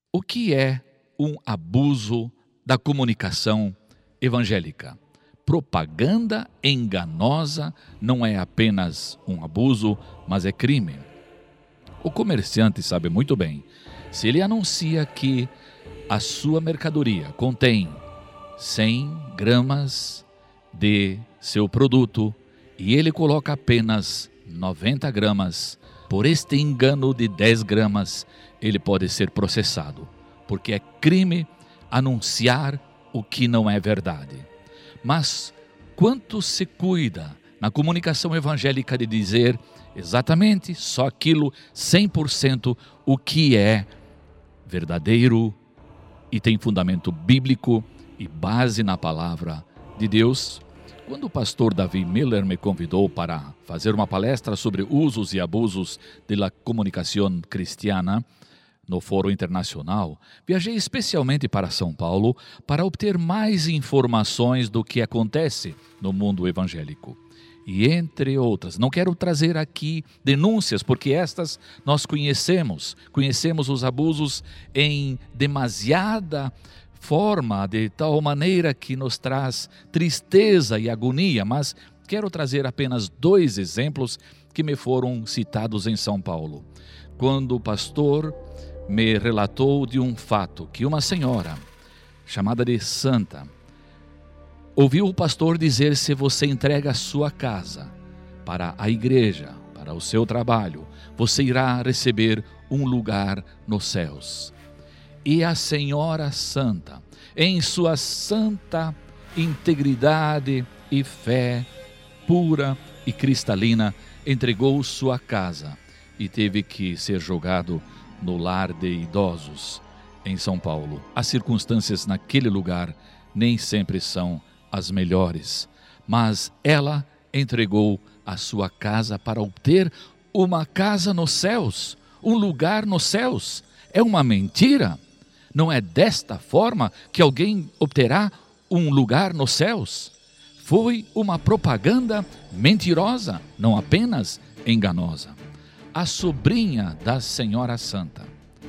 O que é um abuso da comunicação evangélica? Propaganda enganosa não é apenas um abuso, mas é crime. O comerciante sabe muito bem, se ele anuncia que a sua mercadoria contém 100 gramas de seu produto e ele coloca apenas 90 gramas, por este engano de 10 gramas, ele pode ser processado, porque é crime anunciar o que não é verdade. Mas quanto se cuida na comunicação evangélica de dizer exatamente só aquilo, 100% o que é verdadeiro e tem fundamento bíblico e base na palavra de Deus? Quando o pastor Davi Miller me convidou para fazer uma palestra sobre usos e abusos da comunicação cristiana no Fórum Internacional, viajei especialmente para São Paulo para obter mais informações do que acontece no mundo evangélico. E entre outras, não quero trazer aqui denúncias, porque estas nós conhecemos os abusos em demasiada forma, de tal maneira que nos traz tristeza e agonia, mas quero trazer apenas 2 exemplos que me foram citados em São Paulo. Quando o pastor me relatou de um fato que uma senhora, chamada de Santa, ouviu o pastor dizer: se você entrega a sua casa para a igreja, para o seu trabalho, você irá receber um lugar nos céus. E a senhora Santa, em sua santa integridade e fé pura e cristalina, entregou sua casa e teve que ser jogado no lar de idosos em São Paulo. As circunstâncias naquele lugar nem sempre são as melhores, mas ela entregou a sua casa para obter uma casa nos céus, um lugar nos céus. É uma mentira? Não é desta forma que alguém obterá um lugar nos céus? Foi uma propaganda mentirosa, não apenas enganosa. A sobrinha da senhora Santa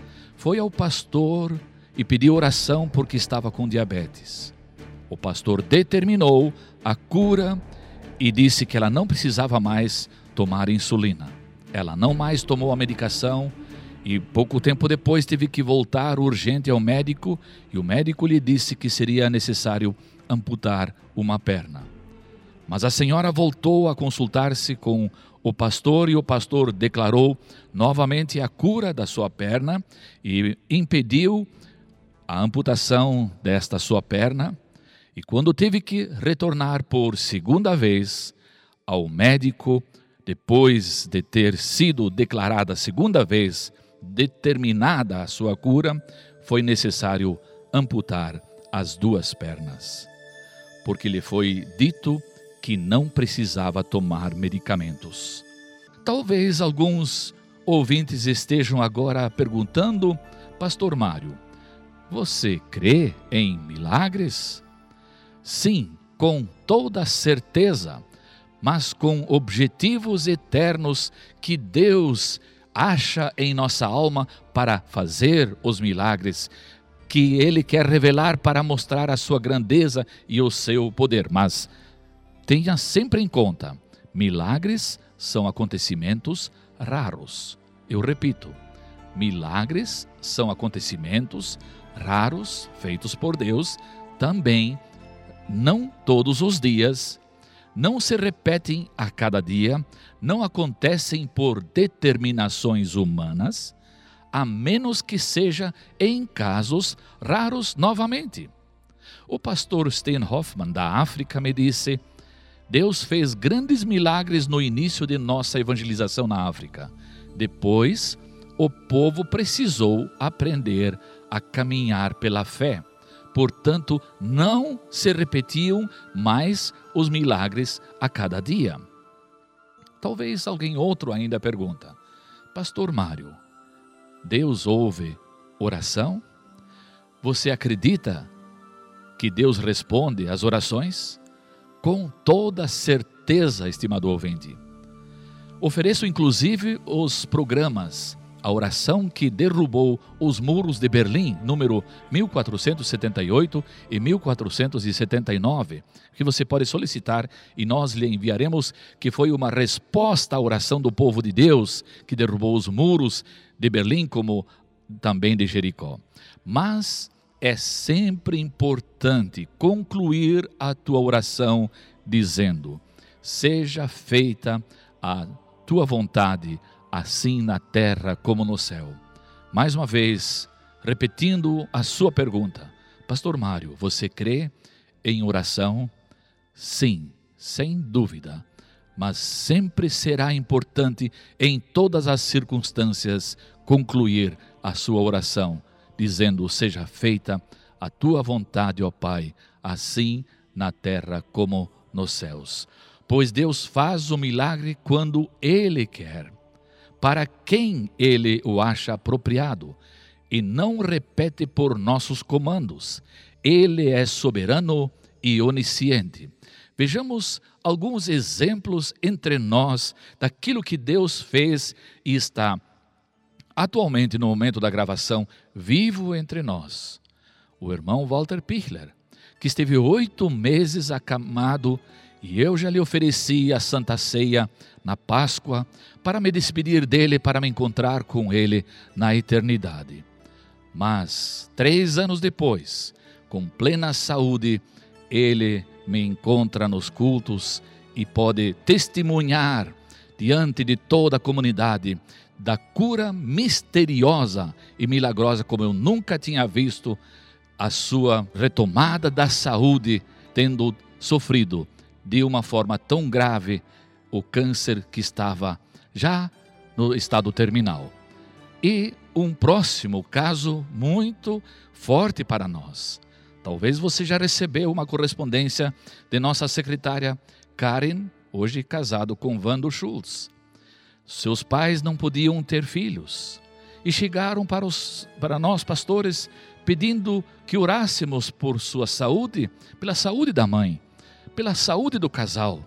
foi ao pastor e pediu oração porque estava com diabetes. O pastor determinou a cura e disse que ela não precisava mais tomar insulina. Ela não mais tomou a medicação e pouco tempo depois teve que voltar urgente ao médico e o médico lhe disse que seria necessário amputar uma perna. Mas a senhora voltou a consultar-se com o pastor e o pastor declarou novamente a cura da sua perna e impediu a amputação desta sua perna. E quando teve que retornar por segunda vez ao médico, depois de ter sido declarada a segunda vez, determinada a sua cura, foi necessário amputar as 2 pernas, porque lhe foi dito que não precisava tomar medicamentos. Talvez alguns ouvintes estejam agora perguntando: Pastor Mário, você crê em milagres? Sim, com toda certeza, mas com objetivos eternos que Deus acha em nossa alma para fazer os milagres, que Ele quer revelar para mostrar a sua grandeza e o seu poder. Mas tenha sempre em conta, milagres são acontecimentos raros. Eu repito, milagres são acontecimentos raros, feitos por Deus, também não todos os dias, não se repetem a cada dia, não acontecem por determinações humanas, a menos que seja em casos raros novamente. O pastor Sten Hoffman da África me disse: Deus fez grandes milagres no início de nossa evangelização na África. Depois, o povo precisou aprender a caminhar pela fé. Portanto, não se repetiam mais os milagres a cada dia. Talvez alguém outro ainda pergunta: Pastor Mário, Deus ouve oração? Você acredita que Deus responde às orações? Com toda certeza, estimado ouvinte. Ofereço inclusive os programas a oração que derrubou os muros de Berlim, número 1478 e 1479, que você pode solicitar e nós lhe enviaremos, que foi uma resposta à oração do povo de Deus, que derrubou os muros de Berlim, como também de Jericó. Mas é sempre importante concluir a tua oração dizendo: seja feita a tua vontade, assim na terra como no céu. Mais uma vez, repetindo a sua pergunta: Pastor Mário, você crê em oração? Sim, sem dúvida, mas sempre será importante em todas as circunstâncias concluir a sua oração, dizendo: seja feita a tua vontade, ó Pai, assim na terra como nos céus. Pois Deus faz o milagre quando Ele quer, para quem Ele o acha apropriado, e não repete por nossos comandos. Ele é soberano e onisciente. Vejamos alguns exemplos entre nós daquilo que Deus fez e está atualmente, no momento da gravação, vivo entre nós. O irmão Walter Pichler, que esteve 8 meses acamado, e eu já lhe ofereci a Santa Ceia na Páscoa para me despedir dele, para me encontrar com ele na eternidade. Mas 3 anos depois, com plena saúde, ele me encontra nos cultos e pode testemunhar diante de toda a comunidade da cura misteriosa e milagrosa, como eu nunca tinha visto, a sua retomada da saúde, tendo sofrido de uma forma tão grave o câncer que estava já no estado terminal. E um próximo caso muito forte para nós. Talvez você já recebeu uma correspondência de nossa secretária Karen, hoje casado com Wando Schultz. Seus pais não podiam ter filhos e chegaram para nós pastores pedindo que orássemos por sua saúde, pela saúde da mãe, pela saúde do casal.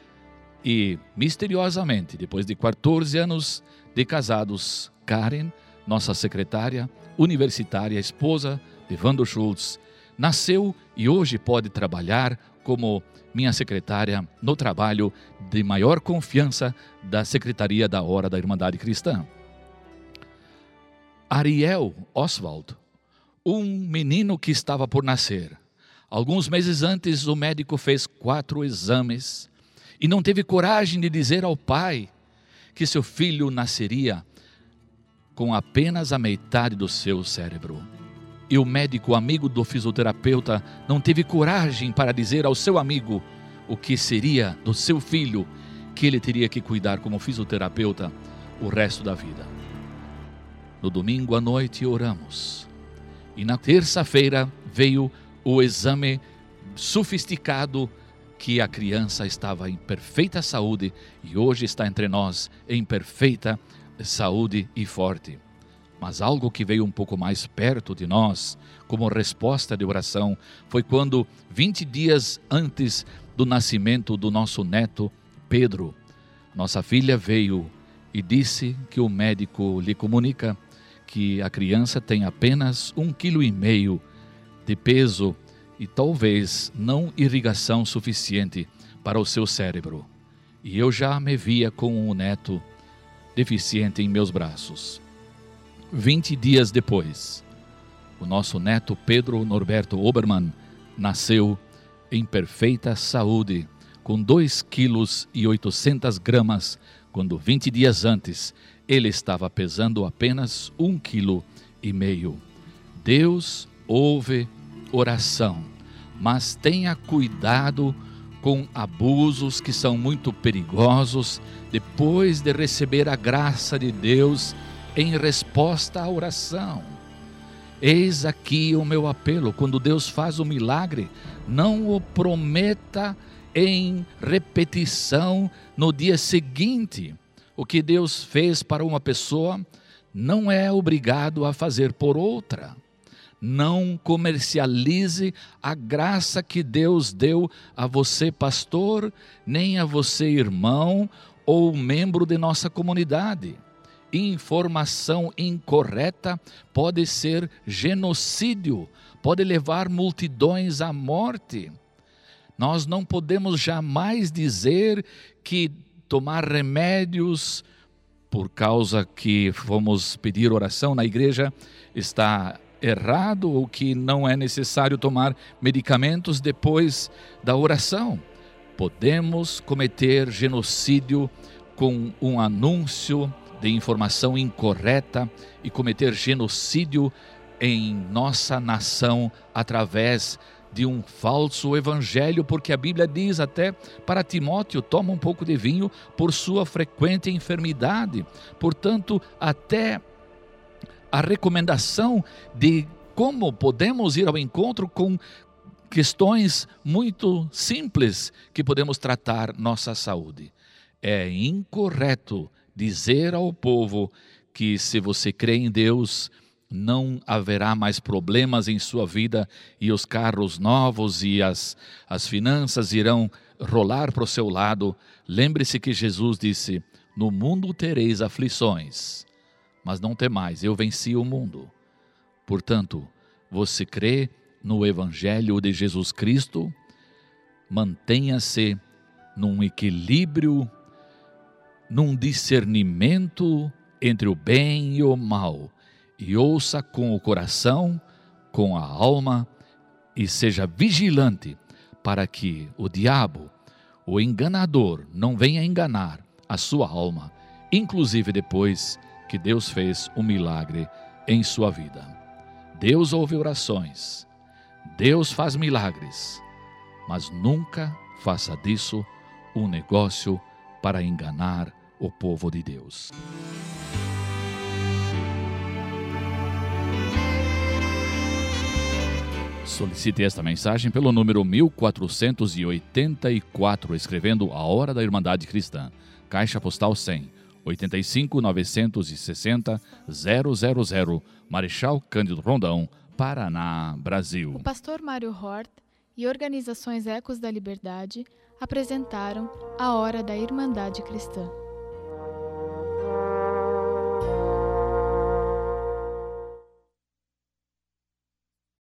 E misteriosamente, depois de 14 anos de casados, Karen, nossa secretária universitária, esposa de Wando Schultz, nasceu e hoje pode trabalhar como minha secretária no trabalho de maior confiança da Secretaria da Hora da Irmandade Cristã. Ariel Oswald, um menino que estava por nascer. Alguns meses antes, o médico fez 4 exames e não teve coragem de dizer ao pai que seu filho nasceria com apenas a metade do seu cérebro. E o médico, amigo do fisioterapeuta, não teve coragem para dizer ao seu amigo o que seria do seu filho, que ele teria que cuidar como fisioterapeuta o resto da vida. No domingo à noite oramos. E na terça-feira veio o exame sofisticado que a criança estava em perfeita saúde e hoje está entre nós em perfeita saúde e forte. Mas algo que veio um pouco mais perto de nós, como resposta de oração, foi quando 20 dias antes do nascimento do nosso neto Pedro, nossa filha veio e disse que o médico lhe comunica que a criança tem apenas 1,5 kg de peso e talvez não irrigação suficiente para o seu cérebro. E eu já me via com um neto deficiente em meus braços. 20 dias depois, o nosso neto Pedro Norberto Obermann nasceu em perfeita saúde, com 2,8 kg, quando 20 dias antes ele estava pesando apenas 1,5 kg. Deus ouve oração, mas tenha cuidado com abusos que são muito perigosos depois de receber a graça de Deus em resposta à oração. Eis aqui o meu apelo: quando Deus faz o milagre, não o prometa em repetição no dia seguinte. O que Deus fez para uma pessoa, não é obrigado a fazer por outra. Não comercialize a graça que Deus deu a você, pastor, nem a você, irmão, ou membro de nossa comunidade. informação incorreta pode ser genocídio, pode levar multidões à morte. Nós não podemos jamais dizer que tomar remédios por causa que fomos pedir oração na igreja está errado, ou que não é necessário tomar medicamentos depois da oração. Podemos cometer genocídio com um anúncio de informação incorreta e cometer genocídio em nossa nação através de um falso evangelho, porque a Bíblia diz até para Timóteo: toma um pouco de vinho por sua frequente enfermidade. Portanto, até a recomendação de como podemos ir ao encontro com questões muito simples que podemos tratar nossa saúde. É incorreto dizer ao povo que se você crê em Deus, não haverá mais problemas em sua vida e os carros novos e as finanças irão rolar para o seu lado. Lembre-se que Jesus disse: no mundo tereis aflições, mas não temais, eu venci o mundo. Portanto, você crê no Evangelho de Jesus Cristo, mantenha-se num equilíbrio, num discernimento entre o bem e o mal, e ouça com o coração, com a alma, e seja vigilante para que o diabo, o enganador, não venha enganar a sua alma, inclusive depois que Deus fez um milagre em sua vida. Deus ouve orações, Deus faz milagres, mas nunca faça disso um negócio para enganar o povo de Deus. Solicite esta mensagem pelo número 1484, escrevendo A Hora da Irmandade Cristã, Caixa Postal 100, 85 960 000, Marechal Cândido Rondão, Paraná, Brasil. O pastor Mário Hort e organizações Ecos da Liberdade apresentaram A Hora da Irmandade Cristã.